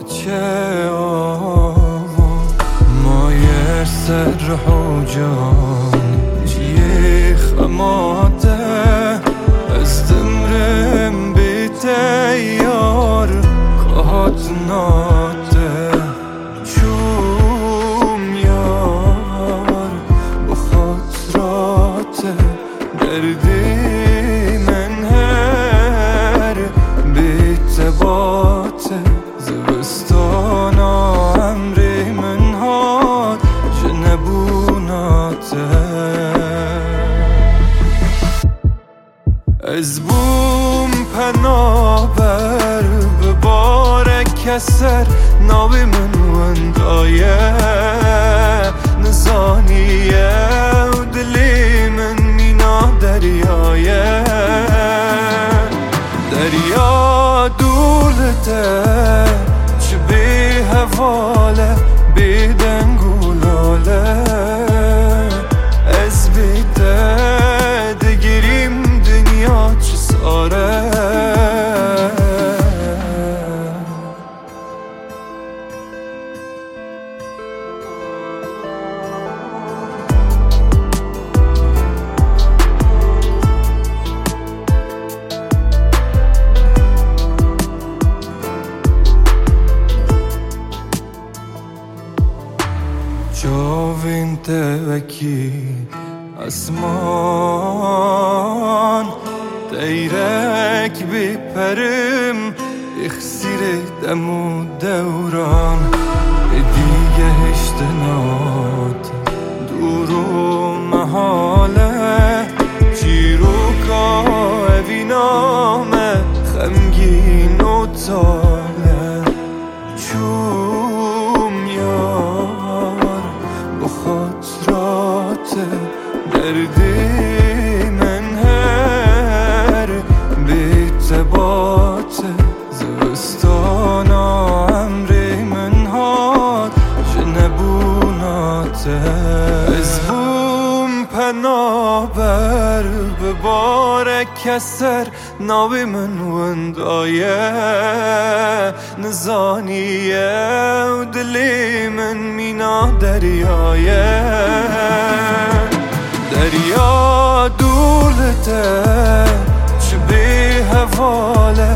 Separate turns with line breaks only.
چه مایه سر حجام جیه خماده از دمرم بیته یار کهات ناده چوم یار بخاطرات دردی من هر بیته باته زبستان عمری من هات جنبوناته از بوم پنابر بباره کسر ناوی من وندایه نزانیه و دلی من مینا دریایه دریا دولته چه بی حواله بی دنگولاله از بیده دگیریم دنیا چه ساره جاوین توکی اسمان دیرک بپرم اخسیر دم و دوران دیگه هشتنات دور و محاله چیروکا اوینامه خمگین و تاله چوم یار بخاطرات دردی من هر بیت بات زبستان عمری من هات جنبوناته از بوم پنابر بباره کسر ناوی من وندایه نزانیه و دلی من مینا دریایه دریا دولته چه بی حواله